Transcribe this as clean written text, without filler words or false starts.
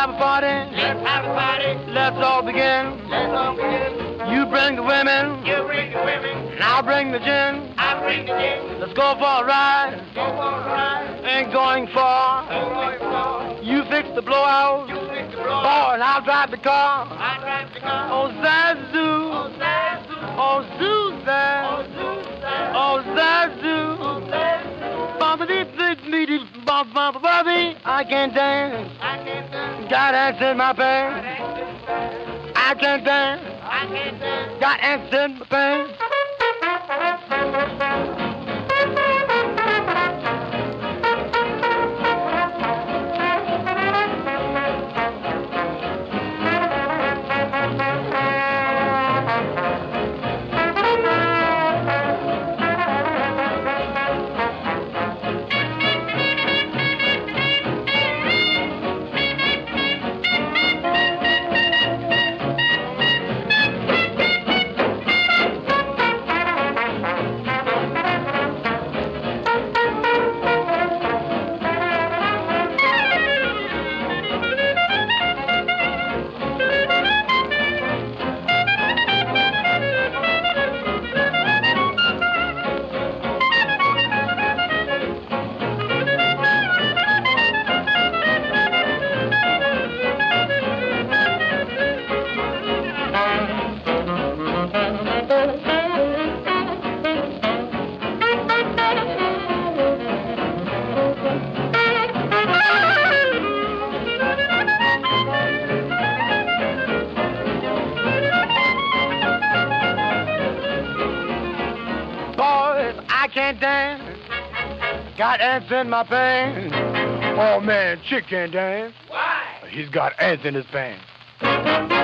have a party. Let's have a party. Let's all begin. Let's all begin. You bring the women. You bring the women. And I'll bring the gin. I'll bring the gin. Let's go for a ride. Go for a ride. Ain't going far. Ain't going far. You fix the blowout. You fix the blowout. Boy, and I'll drive the car. I'll drive the car. Oh, Zazu. Oh, Zazu. Oh, Zuzan. Oh, Zuzan. Oh, Zazu. Oh, Zazu. Bobby, I can't dance. I can't dance. Got ants in my Got pants. ants in my pants. I can't dance. I can't dance. Got ants in my pants. Boys, I can't dance. Got ants in my pants. Oh man, Chick can't dance. Why? He's got ants in his pants.